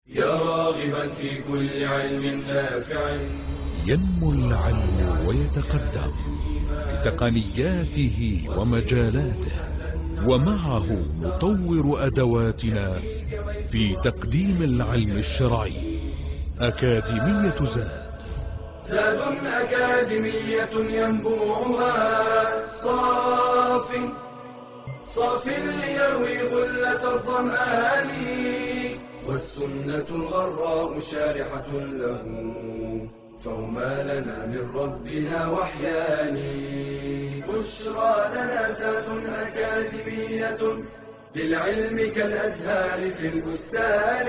يا راغبا في كل علم نافع. ينمو العلم ويتقدم بتقنياته ومجالاته، ومعه نطور أدواتنا في تقديم العلم الشرعي. أكاديمية زاد أكاديمية ينبوعها صاف ليروي غلة الظمآن، والسنة الغراء شارحة له، فهما لنا من ربنا وحيان. بشرى لنا زاد أكاديمية للعلم كالأزهار في البستان.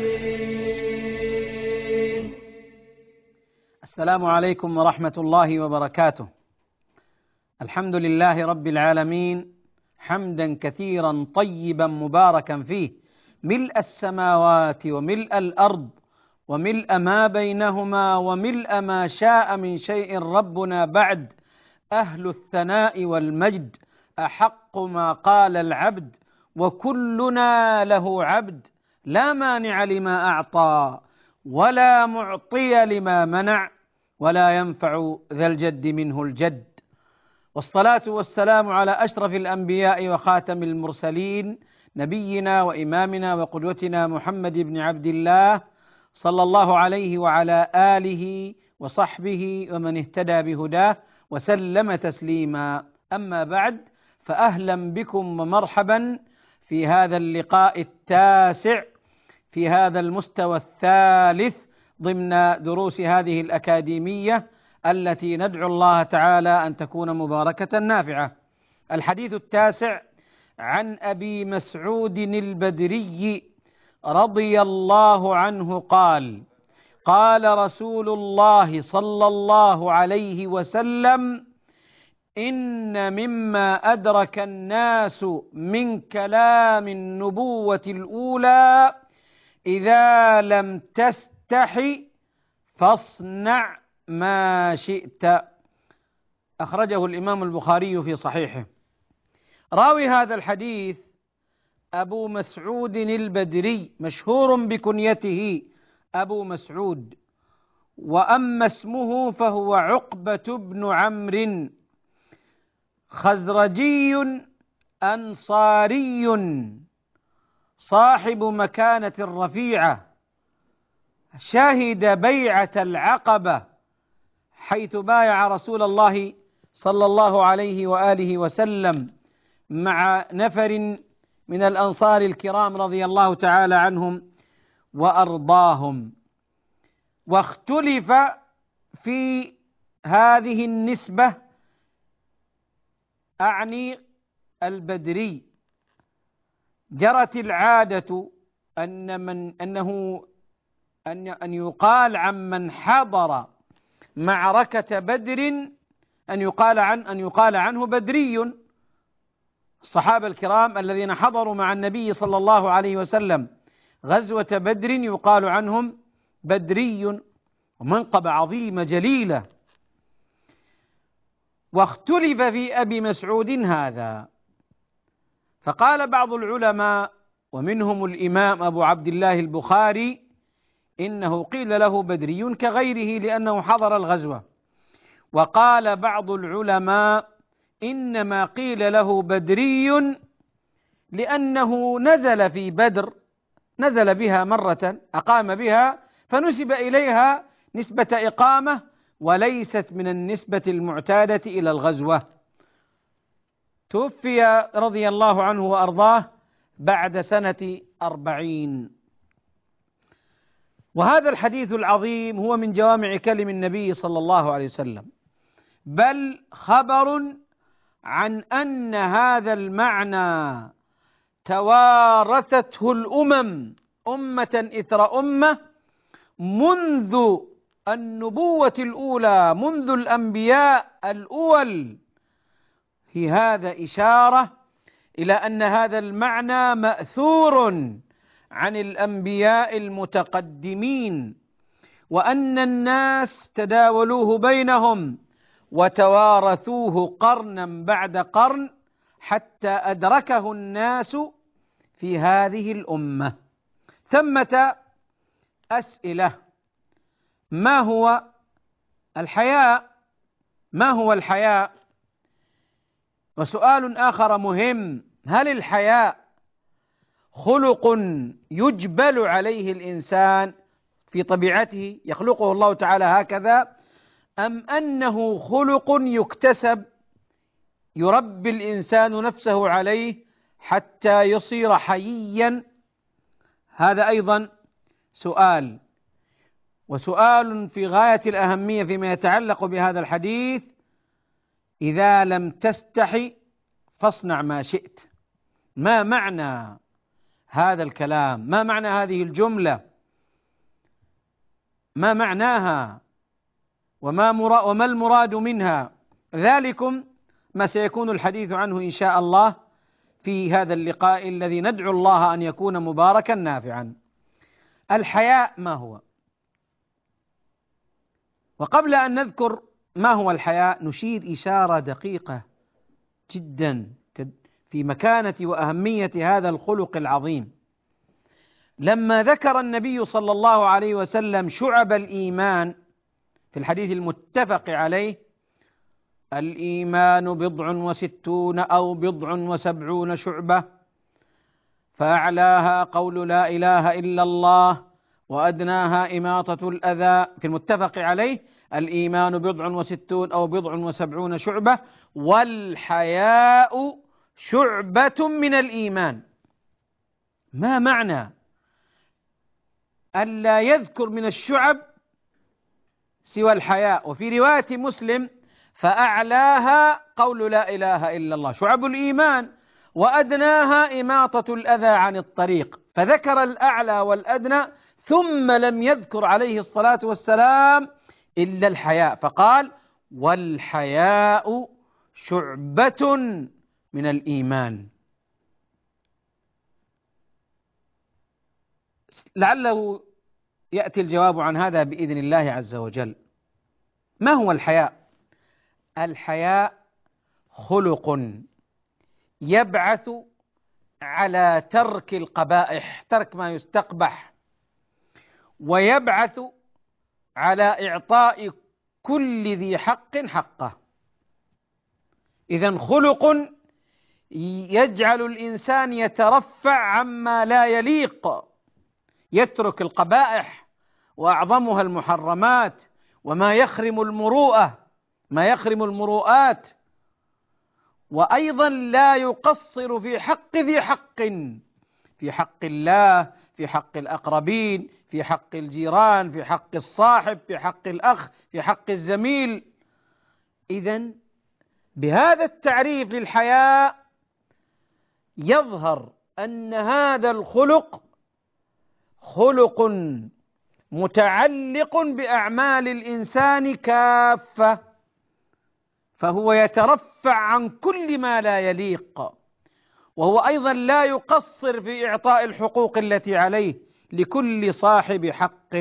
السلام عليكم ورحمة الله وبركاته. الحمد لله رب العالمين، حمدا كثيرا طيبا مباركا فيه، ملء السماوات وملء الأرض وملء ما بينهما وملء ما شاء من شيء ربنا بعد. أهل الثناء والمجد، أحق ما قال العبد، وكلنا له عبد، لا مانع لما أعطى ولا معطي لما منع، ولا ينفع ذا الجد منه الجد. والصلاة والسلام على أشرف الأنبياء وخاتم المرسلين، نبينا وإمامنا وقدوتنا محمد بن عبد الله، صلى الله عليه وعلى آله وصحبه ومن اهتدى بهداه وسلم تسليما. أما بعد، فأهلا بكم ومرحبا في هذا اللقاء التاسع في هذا المستوى الثالث ضمن دروس هذه الأكاديمية التي ندعو الله تعالى أن تكون مباركة نافعة. الحديث التاسع عن أبي مسعود البدري رضي الله عنه قال: قال رسول الله صلى الله عليه وسلم: إن مما أدرك الناس من كلام النبوة الأولى: إذا لم تستحي فاصنع ما شئت. أخرجه الإمام البخاري في صحيحه. راوي هذا الحديث أبو مسعود البدري، مشهور بكنيته أبو مسعود، وأما اسمه فهو عقبة بن عمرو، خزرجي أنصاري، صاحب مكانة رفيعة، شهد بيعة العقبة حيث بايع رسول الله صلى الله عليه وآله وسلم مع نفر من الأنصار الكرام رضي الله تعالى عنهم وأرضاهم. واختلف في هذه النسبة، أعني البدري. جرت العادة أن يقال عن من حضر معركة بدر أن يقال عنه بدري. الصحابة الكرام الذين حضروا مع النبي صلى الله عليه وسلم غزوة بدر يقال عنهم بدري، ومنقبة عظيمة جليلة. واختلف في أبي مسعود هذا، فقال بعض العلماء ومنهم الإمام أبو عبد الله البخاري: إنه قيل له بدري كغيره لأنه حضر الغزوة. وقال بعض العلماء: إنما قيل له بدري لأنه نزل في بدر، نزل بها مرة أقام بها، فنسب إليها نسبة إقامة وليست من النسبة المعتادة إلى الغزوة. توفي رضي الله عنه وأرضاه بعد سنة 40. وهذا الحديث العظيم هو من جوامع كلم النبي صلى الله عليه وسلم، بل خبر عن أن هذا المعنى توارثته الأمم أمة إثر أمة منذ النبوة الأولى، منذ الأنبياء الأول. في هذا إشارة إلى أن هذا المعنى مأثور عن الأنبياء المتقدمين، وأن الناس تداولوه بينهم وتوارثوه قرنا بعد قرن حتى أدركه الناس في هذه الأمة. ثمة أسئلة: ما هو الحياء؟ ما هو الحياء؟ وسؤال آخر مهم: هل الحياء خلق يجبل عليه الإنسان في طبيعته، يخلقه الله تعالى هكذا، أم أنه خلق يكتسب يربي الإنسان نفسه عليه حتى يصير حييا؟ هذا أيضا سؤال، وسؤال في غاية الأهمية فيما يتعلق بهذا الحديث: إذا لم تستحي فاصنع ما شئت. ما معنى هذا الكلام؟ ما معنى هذه الجملة؟ ما معناها؟ وما المراد منها؟ ذلكم ما سيكون الحديث عنه إن شاء الله في هذا اللقاء الذي ندعو الله أن يكون مباركا نافعا. الحياء ما هو؟ وقبل أن نذكر ما هو الحياء نشير إشارة دقيقة جدا في مكانة وأهمية هذا الخلق العظيم. لما ذكر النبي صلى الله عليه وسلم شعب الإيمان في الحديث المتفق عليه: الإيمان 67 أو 70 شعبة، فأعلاها قول لا إله إلا الله، وأدناها إماطة الأذى. في المتفق عليه: الإيمان 67 أو 70 شعبة، والحياء شعبة من الإيمان. ما معنى ألا يذكر من الشعب سوى الحياء؟ وفي رواية مسلم: فأعلاها قول لا إله إلا الله، شعب الإيمان، وأدناها إماطة الأذى عن الطريق. فذكر الأعلى والأدنى، ثم لم يذكر عليه الصلاة والسلام إلا الحياء، فقال: والحياء شعبة من الإيمان. لعله يأتي الجواب عن هذا بإذن الله عز وجل. ما هو الحياء؟ الحياء خلق يبعث على ترك القبائح، ترك ما يستقبح، ويبعث على إعطاء كل ذي حق حقه. إذن خلق يجعل الإنسان يترفع عما لا يليق، يترك القبائح وأعظمها المحرمات وما يخرم المروءة، ما يخرم المروءات، وأيضا لا يقصر في حق ذي حق، في حق الله، في حق الأقربين، في حق الجيران، في حق الصاحب، في حق الأخ، في حق الزميل. إذن بهذا التعريف للحياء يظهر أن هذا الخلق خلق متعلق بأعمال الإنسان كافة، فهو يترفع عن كل ما لا يليق، وهو أيضا لا يقصر في إعطاء الحقوق التي عليه لكل صاحب حق.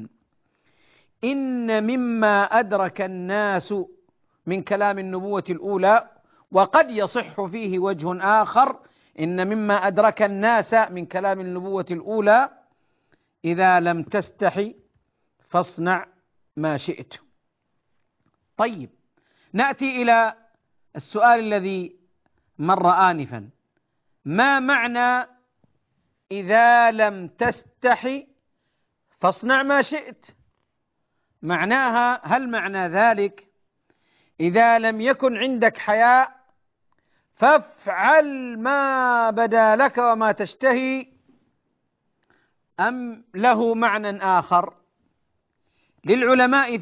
إن مما أدرك الناس من كلام النبوة الأولى، وقد يصح فيه وجه آخر، إن مما أدرك الناس من كلام النبوة الأولى: إذا لم تستحي فاصنع ما شئت. طيب، نأتي إلى السؤال الذي مر آنفا: ما معنى إذا لم تستحي فاصنع ما شئت؟ معناها، هل معنى ذلك إذا لم يكن عندك حياء فافعل ما بدا لك وما تشتهي، أم له معنى آخر؟ للعلماء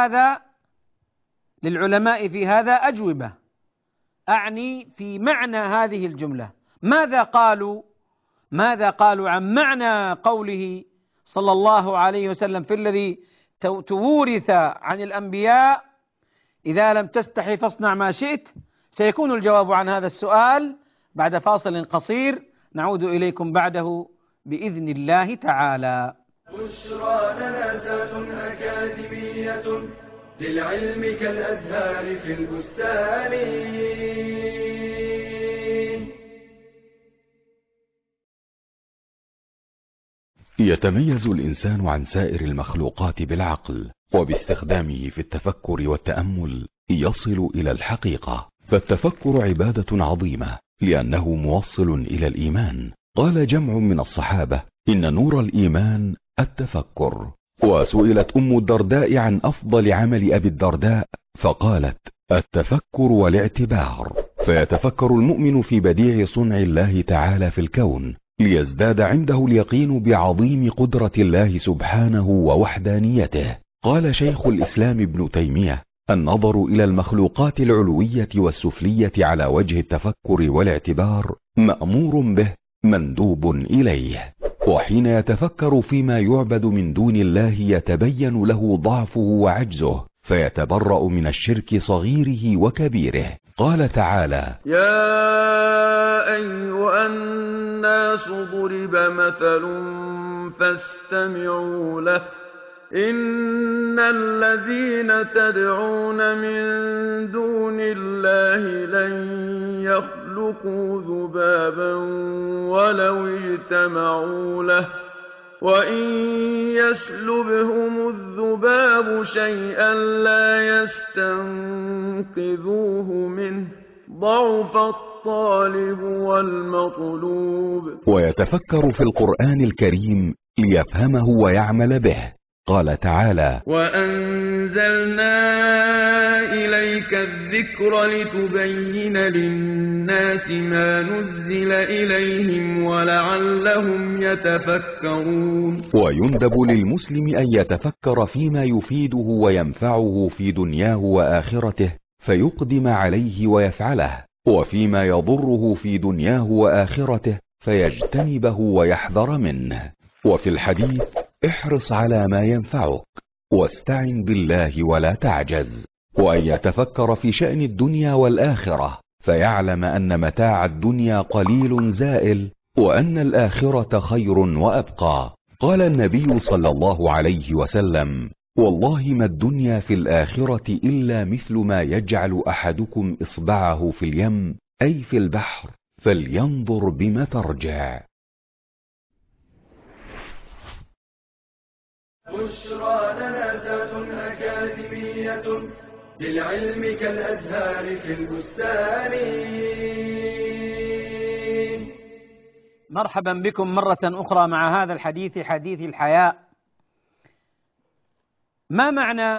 في هذا أجوبة، أعني في معنى هذه الجملة. ماذا قالوا عن معنى قوله صلى الله عليه وسلم في الذي تورث عن الأنبياء: إذا لم تستحي فاصنع ما شئت؟ سيكون الجواب عن هذا السؤال بعد فاصل قصير، نعود إليكم بعده بإذن الله تعالى. بشرى لنا ذات أكاديمية للعلم كالأزهار في البستان. يتميز الإنسان عن سائر المخلوقات بالعقل، وباستخدامه في التفكر والتأمل يصل إلى الحقيقة. فالتفكر عبادة عظيمة لأنه موصل إلى الإيمان. قال جمع من الصحابة: إن نور الإيمان التفكر. وسئلت أم الدرداء عن أفضل عمل أبي الدرداء فقالت: التفكر والاعتبار. فيتفكر المؤمن في بديع صنع الله تعالى في الكون ليزداد عنده اليقين بعظيم قدرة الله سبحانه ووحدانيته. قال شيخ الإسلام ابن تيمية: النظر إلى المخلوقات العلوية والسفلية على وجه التفكر والاعتبار مأمور به مندوب إليه. وحين يتفكر فيما يعبد من دون الله يتبين له ضعفه وعجزه، فيتبرأ من الشرك صغيره وكبيره. قال تعالى: يا أيها الناس ضرب مثل فاستمعوا له إن الذين تدعون من دون الله لن يخلقوا ذبابا ولو اجتمعوا له وإن يسلبهم الذباب شيئا لا يستنقذوه منه ضعف الطالب والمطلوب. ويتفكر في القرآن الكريم ليفهمه ويعمل به. قال تعالى: وأنزلنا إليك الذكر لتبين للناس ما نزل إليهم ولعلهم يتفكرون. ويندب للمسلم أن يتفكر فيما يفيده وينفعه في دنياه وآخرته فيقدم عليه ويفعله، وفيما يضره في دنياه وآخرته فيجتنبه ويحذر منه. وفي الحديث: احرص على ما ينفعك واستعن بالله ولا تعجز. وأن يتفكر في شأن الدنيا والآخرة فيعلم أن متاع الدنيا قليل زائل وأن الآخرة خير وأبقى. قال النبي صلى الله عليه وسلم: والله ما الدنيا في الآخرة إلا مثل ما يجعل أحدكم إصبعه في اليم أي في البحر فلينظر بم ترجع. بشرى لنا ذات أكاديمية للعلم كالأزهار في البستان. مرحبا بكم مرة أخرى مع هذا الحديث، حديث الحياء. ما معنى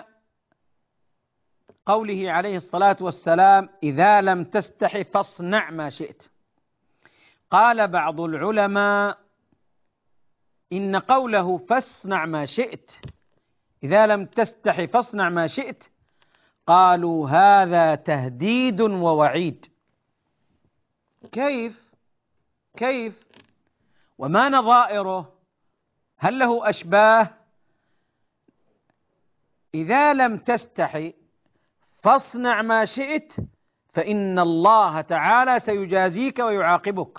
قوله عليه الصلاة والسلام: إذا لم تستح فاصنع ما شئت؟ قال بعض العلماء: إن قوله فاصنع ما شئت، إذا لم تستح فاصنع ما شئت، قالوا هذا تهديد ووعيد. كيف وما نظائره؟ هل له أشباه؟ إذا لم تستحي فاصنع ما شئت فإن الله تعالى سيجازيك ويعاقبك.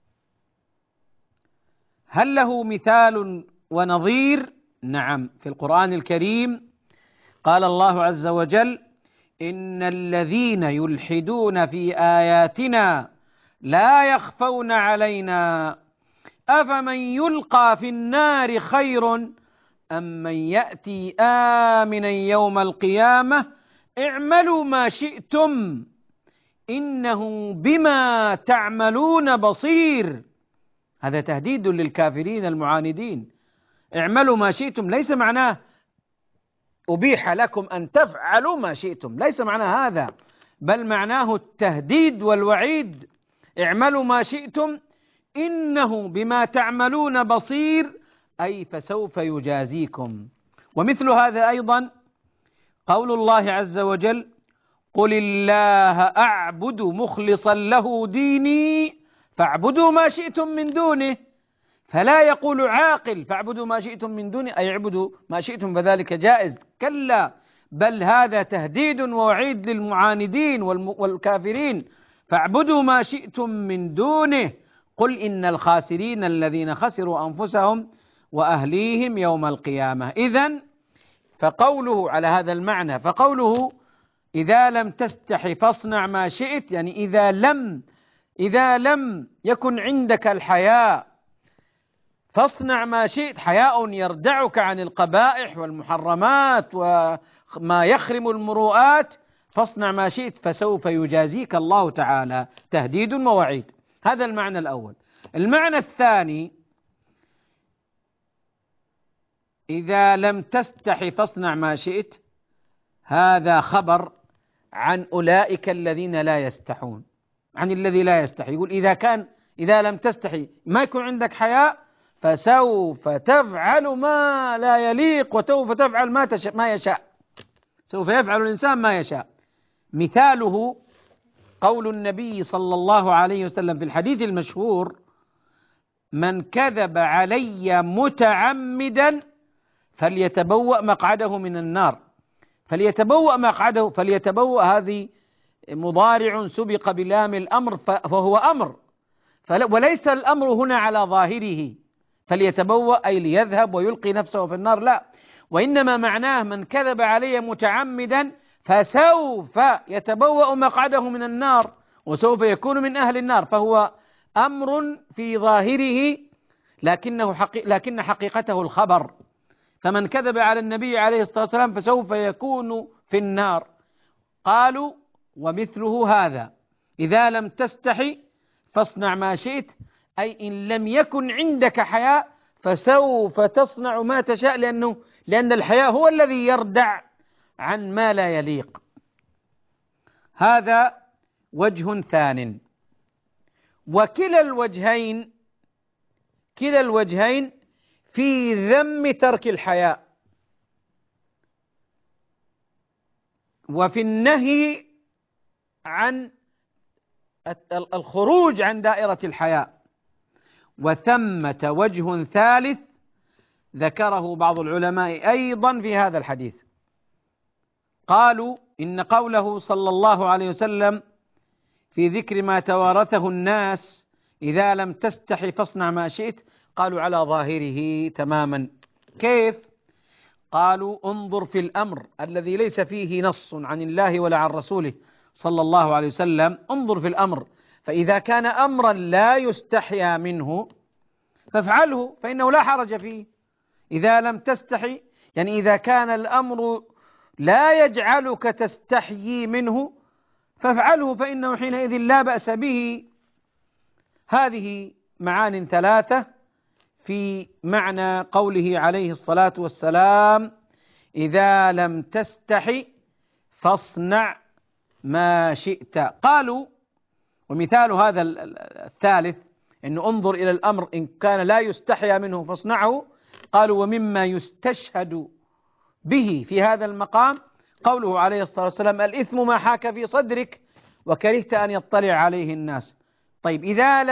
هل له مثال ونظير؟ نعم، في القرآن الكريم قال الله عز وجل: إن الذين يلحدون في آياتنا لا يخفون علينا أفمن يلقى في النار خير أم من يأتي آمنا يوم القيامة اعملوا ما شئتم إنه بما تعملون بصير. هذا تهديد للكافرين المعاندين. اعملوا ما شئتم ليس معناه أبيح لكم أن تفعلوا ما شئتم، ليس معناه هذا، بل معناه التهديد والوعيد. اعملوا ما شئتم إنه بما تعملون بصير، أي فسوف يجازيكم. ومثل هذا أيضا قول الله عز وجل: قل الله أعبد مخلصا له ديني فاعبدوا ما شئتم من دونه. فلا يقول عاقل فاعبدوا ما شئتم من دونه أي اعبدوا ما شئتم فذلك جائز، كلا، بل هذا تهديد ووعيد للمعاندين والكافرين. فاعبدوا ما شئتم من دونه قل إن الخاسرين الذين خسروا أنفسهم وأهليهم يوم القيامة. إذن فقوله على هذا المعنى، فقوله إذا لم تستحي فاصنع ما شئت، يعني إذا لم يكن عندك الحياء فاصنع ما شئت، حياء يردعك عن القبائح والمحرمات وما يخرم المروءات، فاصنع ما شئت فسوف يجازيك الله تعالى. تهديد ووعيد. هذا المعنى الأول. المعنى الثاني: إذا لم تستحي فاصنع ما شئت، هذا خبر عن أولئك الذين لا يستحون، عن الذي لا يستحي. يقول إذا لم تستحي، ما يكون عندك حياء، فسوف تفعل ما لا يليق، وسوف تفعل ما يشاء. سوف يفعل الإنسان ما يشاء. مثاله قول النبي صلى الله عليه وسلم في الحديث المشهور: من كذب علي متعمدا فليتبوأ مقعده من النار. فليتبوأ مقعده، فليتبوأ هذه مضارع سبق بلام الأمر، فهو أمر، وليس الأمر هنا على ظاهره فليتبوأ أي ليذهب ويلقي نفسه في النار، لا، وإنما معناه من كذب علي متعمدا فسوف يتبوأ مقعده من النار، وسوف يكون من أهل النار. فهو أمر في ظاهره لكن حقيقته الخبر. فمن كذب على النبي عليه الصلاة والسلام فسوف يكون في النار. قالوا: ومثله هذا إذا لم تستحي فاصنع ما شئت، أي إن لم يكن عندك حياء فسوف تصنع ما تشاء، لأن الحياء هو الذي يردع عن ما لا يليق. هذا وجه ثان. وكلا الوجهين في ذم ترك الحياء، وفي النهي عن الخروج عن دائرة الحياء. وثمة وجه ثالث ذكره بعض العلماء أيضا في هذا الحديث. قالوا: إن قوله صلى الله عليه وسلم في ذكر ما توارثه الناس: إذا لم تستحي فاصنع ما شئت، قالوا على ظاهره تماما. كيف؟ قالوا: انظر في الأمر الذي ليس فيه نص عن الله ولا عن رسوله صلى الله عليه وسلم، انظر في الأمر، فإذا كان أمرا لا يستحيا منه فافعله فإنه لا حرج فيه. إذا لم تستحي يعني إذا كان الأمر لا يجعلك تستحيي منه فافعله فإنه حينئذ لا بأس به. هذه معان ثلاثة في معنى قوله عليه الصلاة والسلام: إذا لم تستحي فاصنع ما شئت. قالوا: ومثال هذا الثالث أنه انظر إلى الأمر إن كان لا يستحيا منه فاصنعه. قالوا: ومما يستشهد به في هذا المقام قوله عليه الصلاة والسلام: الإثم ما حاك في صدرك وكرهت أن يطلع عليه الناس. طيب، إذا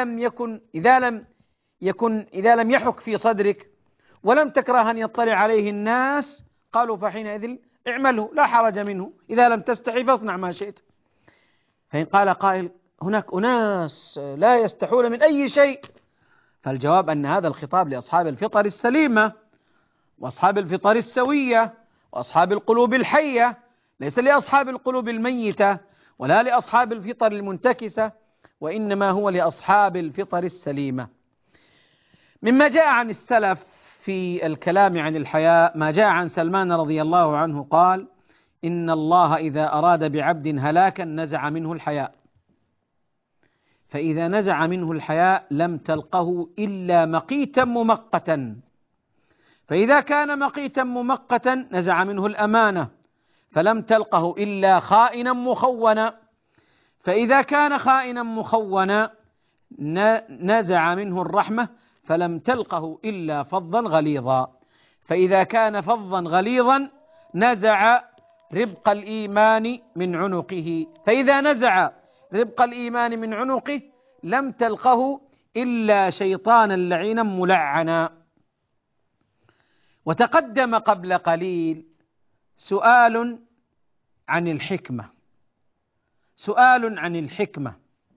لم يحك في صدرك ولم تكره أن يطلع عليه الناس، قالوا: فحينئذ اعمله لا حرج منه، إذا لم تستحي فاصنع ما شئت. فإن قال قائل: هناك أناس لا يستحون من أي شيء، فالجواب أن هذا الخطاب لأصحاب الفطر السليمة وأصحاب الفطر السوية وأصحاب القلوب الحية، ليس لأصحاب القلوب الميتة ولا لأصحاب الفطر المنتكسة، وإنما هو لأصحاب الفطر السليمة. مما جاء عن السلف في الكلام عن الحياء ما جاء عن سلمان رضي الله عنه قال: إن الله إذا أراد بعبد هلاكا نزع منه الحياء، فإذا نزع منه الحياء لم تلقه إلا مقيتا ممقتا، فإذا كان مقيتا ممقتا نزع منه الأمانة، فلم تلقه إلا خائنا مخونا، فإذا كان خائنا مخونا نزع منه الرحمة، فلم تلقه إلا فظا غليظا، فإذا كان فظا غليظا نزع ربق الإيمان من عنقه، فإذا نزع ربق الإيمان من عنقه لم تلقه إلا شيطانا لعينا ملعنا. وتقدم قبل قليل سؤال عن الحكمة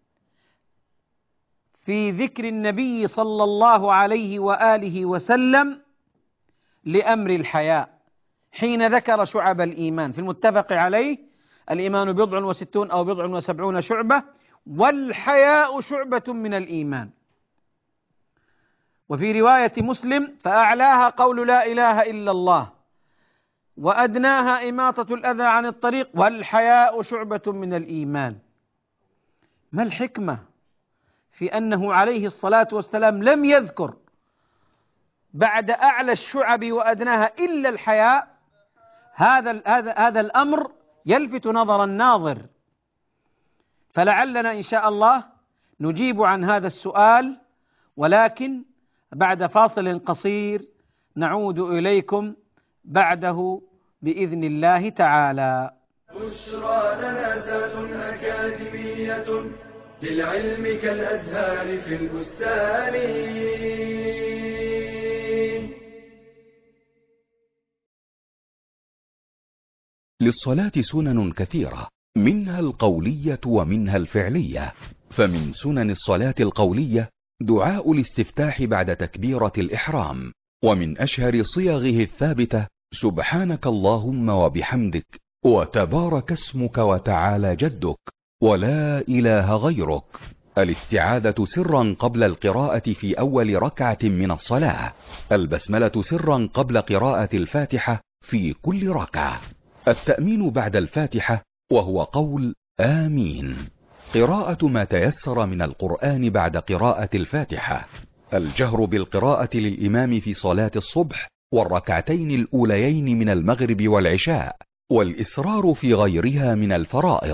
في ذكر النبي صلى الله عليه وآله وسلم لأمر الحياء حين ذكر شعب الإيمان. في المتفق عليه: الإيمان 60 أو 70 شعبة، والحياء شعبة من الإيمان. وفي رواية مسلم: فأعلاها قول لا إله إلا الله، وأدناها إماطة الأذى عن الطريق، والحياء شعبة من الإيمان. ما الحكمة في أنه عليه الصلاة والسلام لم يذكر بعد أعلى الشعب وأدناها إلا الحياء؟ هذا الأمر يلفت نظر الناظر، فلعلنا إن شاء الله نجيب عن هذا السؤال، ولكن بعد فاصل قصير نعود إليكم بعده بإذن الله تعالى. بشرى لنا ذات أكاديمية للعلم كالأزهار في البستان. للصلاة سنن كثيرة، منها القولية ومنها الفعلية. فمن سنن الصلاة القولية دعاء الاستفتاح بعد تكبيرة الإحرام، ومن أشهر صيغه الثابتة: سبحانك اللهم وبحمدك، وتبارك اسمك وتعالى جدك، ولا إله غيرك. الاستعاذة سرا قبل القراءة في أول ركعة من الصلاة. البسملة سرا قبل قراءة الفاتحة في كل ركعة. التأمين بعد الفاتحة وهو قول آمين. قراءة ما تيسر من القرآن بعد قراءة الفاتحة. الجهر بالقراءة للإمام في صلاة الصبح والركعتين الأوليين من المغرب والعشاء، والإسرار في غيرها من الفرائض.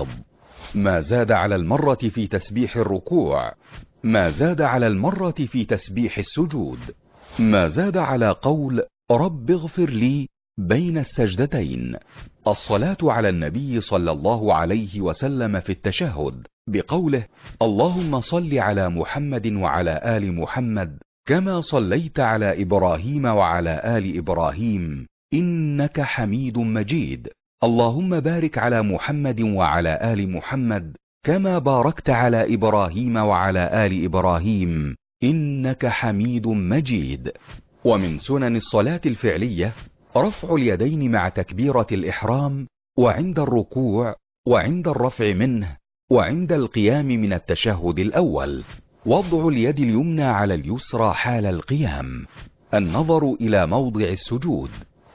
ما زاد على المرة في تسبيح الركوع، ما زاد على المرة في تسبيح السجود، ما زاد على قول رب اغفر لي بين السجدتين. الصلاة على النبي صلى الله عليه وسلم في التشهد بقوله: اللهم صل على محمد وعلى آل محمد كما صليت على إبراهيم وعلى آل إبراهيم إنك حميد مجيد. اللهم بارك على محمد وعلى آل محمد كما باركت على إبراهيم وعلى آل إبراهيم إنك حميد مجيد. ومن سنن الصلاة الفعلية رفع اليدين مع تكبيرة الإحرام، وعند الركوع، وعند الرفع منه، وعند القيام من التشهد الأول. وضع اليد اليمنى على اليسرى حال القيام. النظر إلى موضع السجود.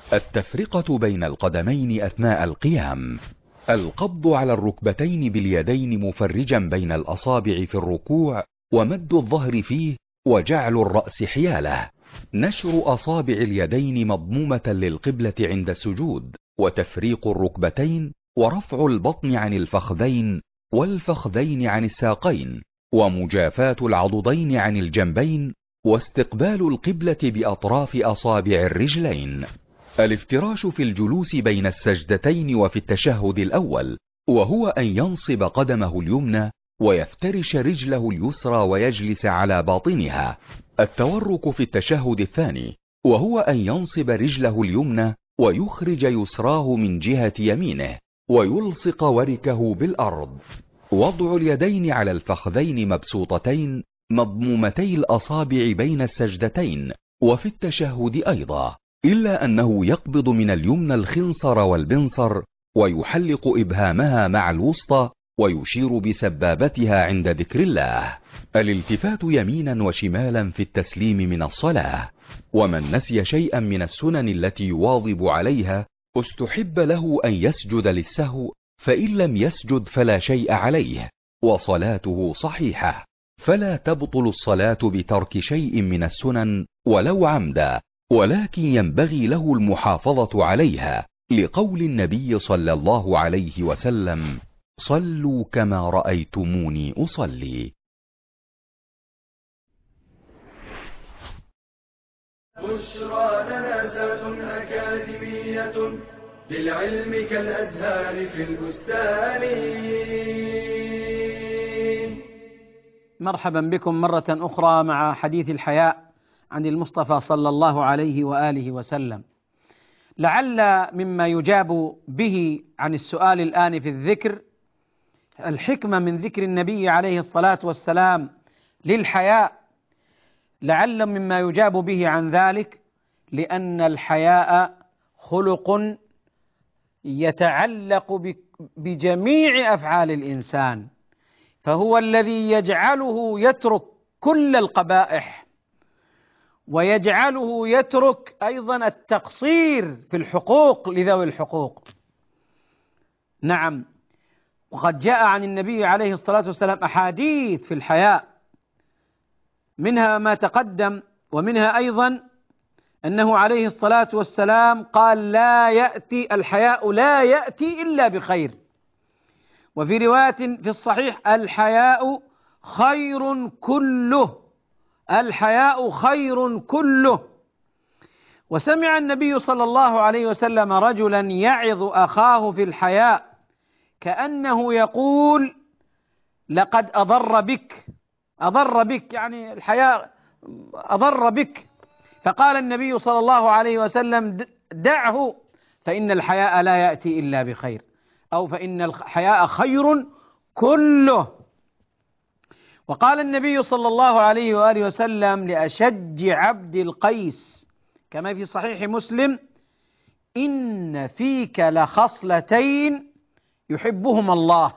التفرقة بين القدمين أثناء القيام. القبض على الركبتين باليدين مفرجا بين الأصابع في الركوع، ومد الظهر فيه، وجعل الرأس حياله. نشر أصابع اليدين مضمومة للقبلة عند السجود، وتفريق الركبتين، ورفع البطن عن الفخذين، والفخذين عن الساقين، ومجافاة العضدين عن الجنبين، واستقبال القبلة بأطراف أصابع الرجلين. الافتراش في الجلوس بين السجدتين وفي التشهد الأول، وهو أن ينصب قدمه اليمنى ويفترش رجله اليسرى ويجلس على باطنها. التورك في التشهد الثاني، وهو أن ينصب رجله اليمنى ويخرج يسراه من جهة يمينه ويلصق وركه بالأرض. وضع اليدين على الفخذين مبسوطتين مضمومتي الأصابع بين السجدتين وفي التشهد أيضا، إلا أنه يقبض من اليمنى الخنصر والبنصر، ويحلق إبهامها مع الوسطى، ويشير بسبابتها عند ذكر الله. الالتفات يمينا وشمالا في التسليم من الصلاة. ومن نسي شيئا من السنن التي يواظب عليها استحب له أن يسجد للسهو، فإن لم يسجد فلا شيء عليه، وصلاته صحيحة. فلا تبطل الصلاة بترك شيء من السنن ولو عمدا، ولكن ينبغي له المحافظة عليها، لقول النبي صلى الله عليه وسلم: صلوا كما رأيتموني أصلي. بشرى لنا ذات أكاديمية للعلم كالأزهار في البستان. مرحبا بكم مرة أخرى مع حديث الحياء عن المصطفى صلى الله عليه وآله وسلم. لعل مما يجاب به عن السؤال الآن في الذكر الحكمة من ذكر النبي عليه الصلاة والسلام للحياء. لعل مما يجاب به عن ذلك لأن الحياء خلق يتعلق بجميع أفعال الإنسان، فهو الذي يجعله يترك كل القبائح ويجعله يترك أيضا التقصير في الحقوق لذوي الحقوق. نعم، وقد جاء عن النبي عليه الصلاة والسلام أحاديث في الحياء، منها ما تقدم، ومنها أيضا أنه عليه الصلاة والسلام قال: لا يأتي الحياء لا يأتي إلا بخير. وفي رواية في الصحيح: الحياء خير كله، الحياء خير كله. وسمع النبي صلى الله عليه وسلم رجلا يعظ أخاه في الحياء كأنه يقول: لقد أضر بك، أضر بك يعني الحياء أضر بك. فقال النبي صلى الله عليه وسلم: دعه فإن الحياء لا يأتي إلا بخير، أو فإن الحياء خير كله. وقال النبي صلى الله عليه وآله وسلم لأشج عبد القيس كما في صحيح مسلم: إن فيك لخصلتين يحبهما الله،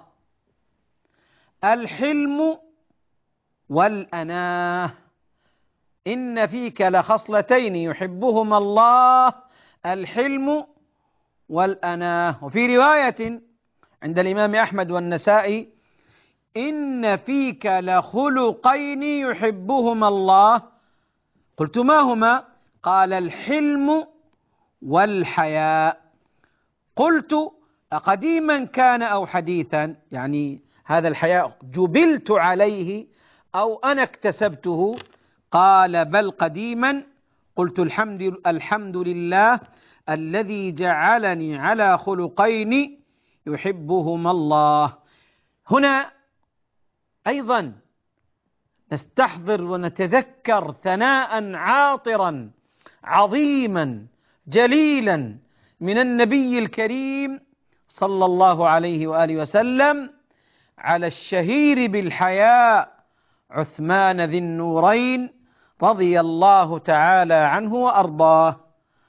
الحلم والأناه. إن فيك لخصلتين يحبهما الله، الحلم والأناه. وفي رواية عند الإمام أحمد والنسائي: إن فيك لخلقين يحبهما الله. قلت: ما هما؟ قال: الحلم والحياء. قلت: أقديما كان أو حديثا؟ يعني هذا الحياء جبلت عليه أو أنا اكتسبته؟ قال: بل قديما. قلت: الحمد لله الذي جعلني على خلقين يحبهما الله. هنا أيضا نستحضر ونتذكر ثناء عاطرا عظيما جليلا من النبي الكريم صلى الله عليه وآله وسلم على الشهير بالحياء عثمان ذي النورين رضي الله تعالى عنه وأرضاه.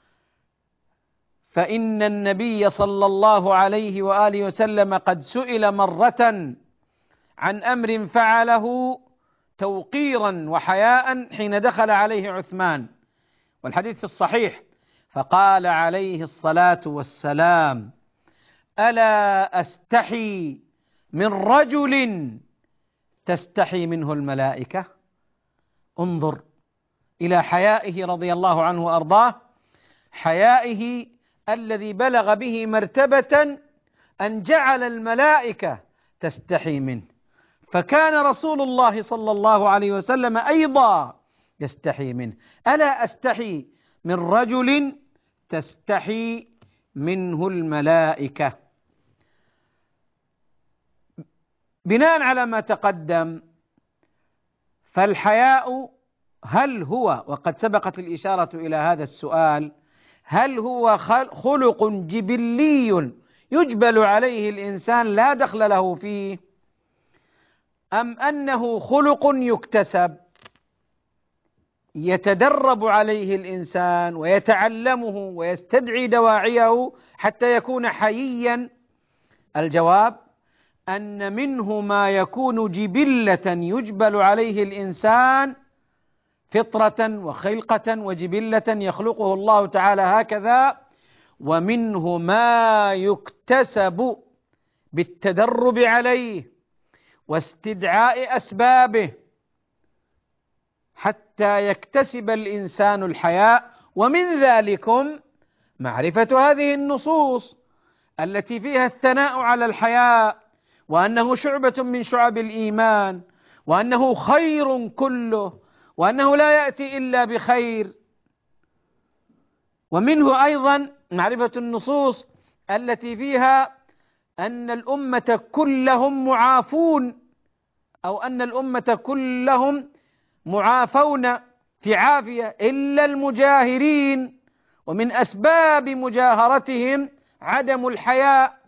فإن النبي صلى الله عليه وآله وسلم قد سئل مرة عن أمر فعله توقيرا وحياء حين دخل عليه عثمان، والحديث في الصحيح: فقال عليه الصلاة والسلام: ألا أستحي من رجل تستحي منه الملائكة. انظر إلى حيائه رضي الله عنه وأرضاه، حيائه الذي بلغ به مرتبة أن جعل الملائكة تستحي منه. فكان رسول الله صلى الله عليه وسلم أيضا يستحي منه. ألا أستحي من رجل تستحي منه الملائكة. بناء على ما تقدم، فالحياء هل هو، وقد سبقت الإشارة إلى هذا السؤال، هل هو خلق جبلي يجبل عليه الإنسان لا دخل له فيه، أم أنه خلق يكتسب يتدرب عليه الإنسان ويتعلمه ويستدعي دواعيه حتى يكون حييا؟ الجواب: أن منه ما يكون جبلة يجبل عليه الإنسان فطرة وخلقة وجبلة يخلقه الله تعالى هكذا، ومنه ما يكتسب بالتدرب عليه واستدعاء أسبابه حتى يكتسب الإنسان الحياء. ومن ذلكم معرفة هذه النصوص التي فيها الثناء على الحياء، وأنه شعبة من شعب الإيمان، وأنه خير كله، وأنه لا يأتي إلا بخير. ومنه أيضا معرفة النصوص التي فيها أن الأمة كلهم معافون، أو أن الأمة كلهم معافون في عافية إلا المجاهرين، ومن أسباب مجاهرتهم عدم الحياء.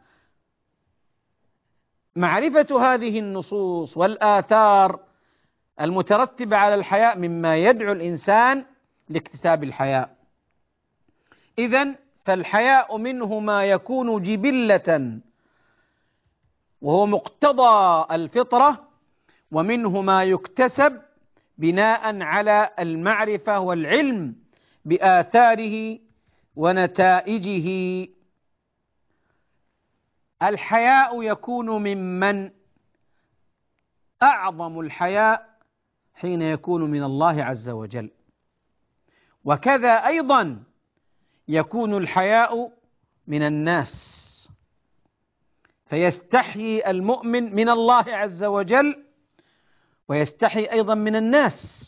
معرفة هذه النصوص والآثار المترتبة على الحياء مما يدعو الإنسان لاكتساب الحياء. إذن فالحياء منه ما يكون جبلة وهو مقتضى الفطرة، ومنه ما يكتسب بناء على المعرفة والعلم بآثاره ونتائجه. الحياء يكون ممن؟ أعظم الحياء حين يكون من الله عز وجل، وكذا أيضا يكون الحياء من الناس، فيستحيي المؤمن من الله عز وجل ويستحي أيضا من الناس.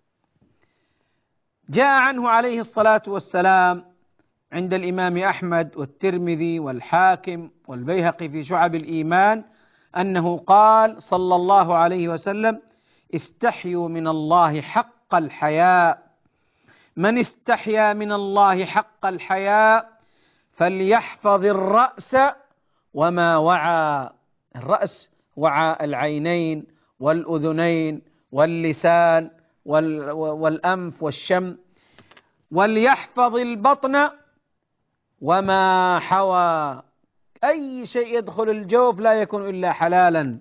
جاء عنه عليه الصلاة والسلام عند الإمام أحمد والترمذي والحاكم والبيهقي في شعب الإيمان أنه قال صلى الله عليه وسلم: استحيوا من الله حق الحياء، من استحيا من الله حق الحياء فليحفظ الرأس وما وعى. الرأس وعى العينين والأذنين واللسان والأنف والشم، وليحفظ البطن وما حوى. أي شيء يدخل الجوف لا يكون إلا حلالا.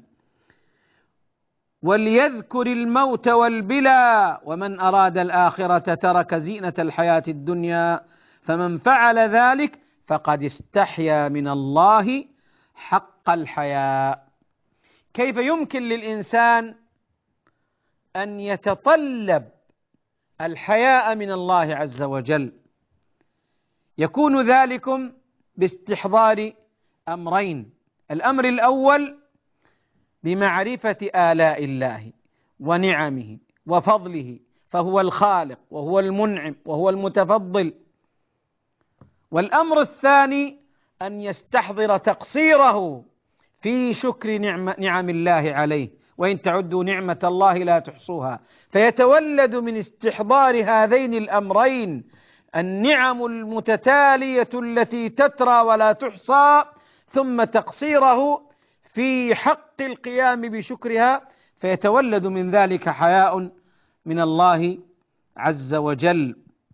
وليذكر الموت والبلى، ومن أراد الآخرة ترك زينة الحياة الدنيا، فمن فعل ذلك فقد استحيا من الله حق الحياء. كيف يمكن للإنسان أن يتطلب الحياء من الله عز وجل؟ يكون ذلكم باستحضار أمرين: الأمر الأول بمعرفة آلاء الله ونعمه وفضله، فهو الخالق وهو المنعم وهو المتفضل. والأمر الثاني أن يستحضر تقصيره في شكر نعم الله عليه، وإن تعدوا نعمة الله لا تحصوها. فيتولد من استحضار هذين الأمرين النعم المتتالية التي تترى ولا تحصى، ثم تقصيره في حق القيام بشكرها، فيتولد من ذلك حياء من الله عز وجل.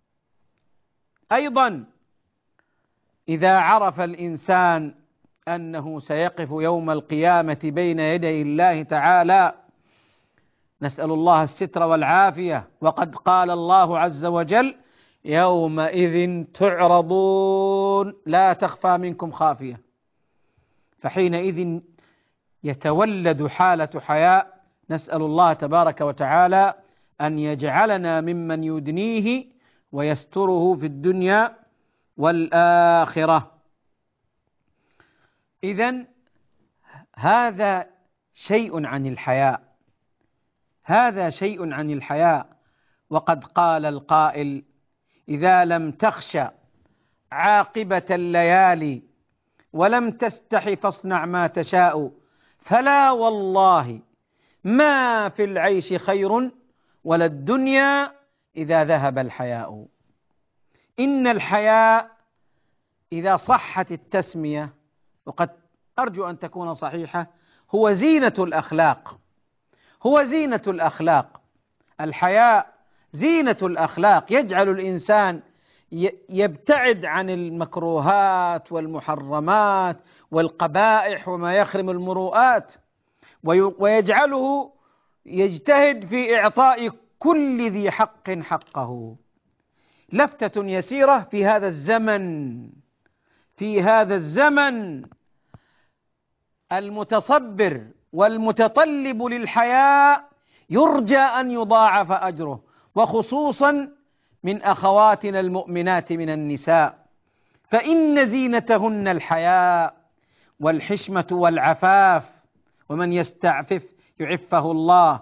أيضا إذا عرف الإنسان أنه سيقف يوم القيامة بين يدي الله تعالى، نسأل الله الستر والعافية، وقد قال الله عز وجل: يومئذ تعرضون لا تخفى منكم خافية. فحينئذ يتولد حالة حياء، نسأل الله تبارك وتعالى أن يجعلنا ممن يدنيه ويستره في الدنيا والآخرة. إذن هذا شيء عن الحياء، هذا شيء عن الحياء. وقد قال القائل: إذا لم تخش عاقبة الليالي ولم تستح فاصنع ما تشاء، فلا والله ما في العيش خير ولا الدنيا إذا ذهب الحياء. إن الحياء إذا صحت التسمية، وقد أرجو أن تكون صحيحة، هو زينة الأخلاق، هو زينة الأخلاق. الحياء زينة الأخلاق، يجعل الإنسان يبتعد عن المكروهات والمحرمات والقبائح وما يخرم المروءات، ويجعله يجتهد في إعطاء كل ذي حق حقه. لفتة يسيرة في هذا الزمن، في هذا الزمن المتصبر والمتطلب للحياء يرجى أن يضاعف أجره، وخصوصا من أخواتنا المؤمنات من النساء، فإن زينتهن الحياء والحشمة والعفاف، ومن يستعفف يعفه الله.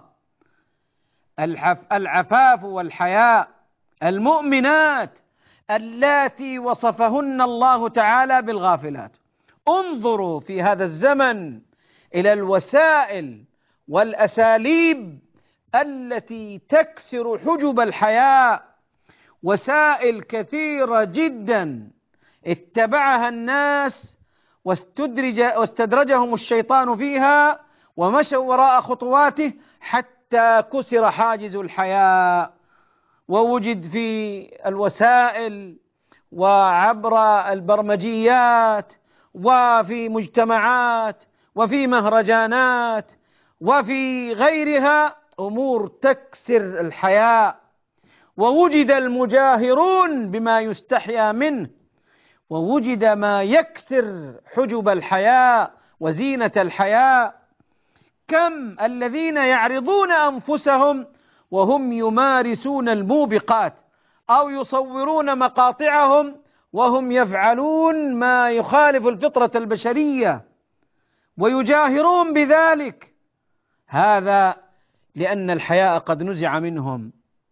العفاف والحياء. المؤمنات اللاتي وصفهن الله تعالى بالغافلات. انظروا في هذا الزمن إلى الوسائل والأساليب التي تكسر حجب الحياء، وسائل كثيرة جدا اتبعها الناس واستدرجهم الشيطان فيها ومشوا وراء خطواته حتى كسر حاجز الحياء، ووجد في الوسائل وعبر البرمجيات وفي مجتمعات وفي مهرجانات وفي غيرها أمور تكسر الحياء، ووجد المجاهرون بما يستحيا منه، ووجد ما يكسر حجب الحياء وزينة الحياء. كم الذين يعرضون أنفسهم وهم يمارسون الموبقات، أو يصورون مقاطعهم وهم يفعلون ما يخالف الفطرة البشرية ويجاهرون بذلك، هذا لأن الحياء قد نزع منهم.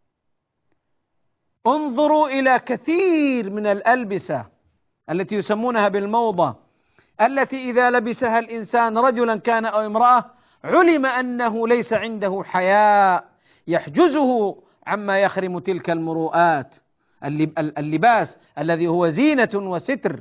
انظروا إلى كثير من الألبسة التي يسمونها بالموضة، التي إذا لبسها الإنسان رجلا كان أو امرأة علم أنه ليس عنده حياء يحجزه عما يخرم تلك المروءات، اللباس الذي هو زينة وستر.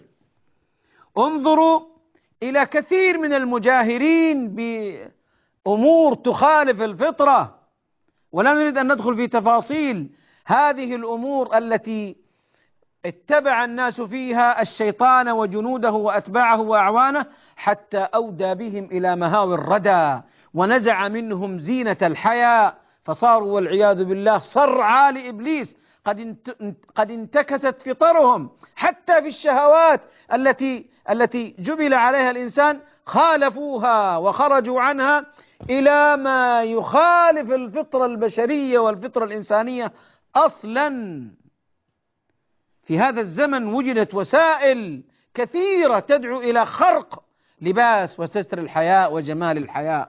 انظروا إلى كثير من المجاهرين بأمور تخالف الفطرة، ولا نريد أن ندخل في تفاصيل هذه الأمور التي اتبع الناس فيها الشيطان وجنوده وأتباعه وأعوانه حتى أودى بهم إلى مهاوي الردى، ونزع منهم زينة الحياء، فصاروا والعياذ بالله صرعى لإبليس، قد انتكست فطرهم حتى في الشهوات التي جبل عليها الإنسان، خالفوها وخرجوا عنها إلى ما يخالف الفطرة البشرية والفطرة الإنسانية أصلا. في هذا الزمن وجدت وسائل كثيرة تدعو إلى خرق لباس وستر الحياء وجمال الحياء.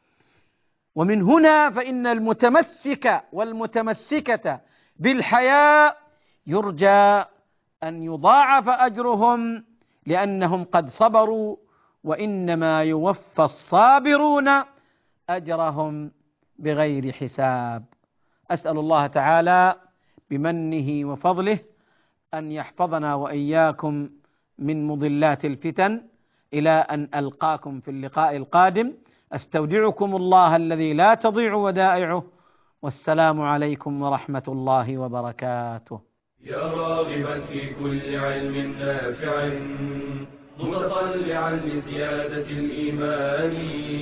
ومن هنا فإن المتمسك والمتمسكة بالحياء يرجى أن يضاعف أجرهم لأنهم قد صبروا، وإنما يوفى الصابرون أجرهم بغير حساب. أسأل الله تعالى بمنه وفضله أن يحفظنا وإياكم من مضلات الفتن، إلى أن ألقاكم في اللقاء القادم. أستودعكم الله الذي لا تضيع ودائعه، والسلام عليكم ورحمة الله وبركاته. يا راغبا في كل علم نافع متطلعا لزيادة الإيمان،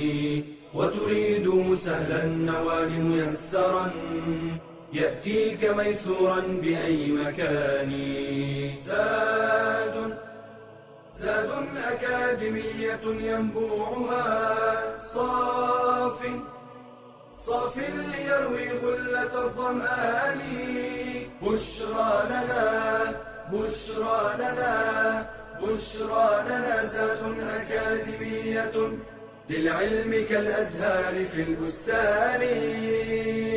وتريد سهلا النوال ميسرا يأتيك ميسورا بأي مكان. زاد أكاديمية ينبوعها صاف ليروي غلة الظمآن. بشرى لنا زاد أكاديمية للعلم كالأزهار في البستان.